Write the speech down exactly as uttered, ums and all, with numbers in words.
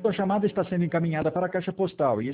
Sua chamada está sendo encaminhada para a caixa postal e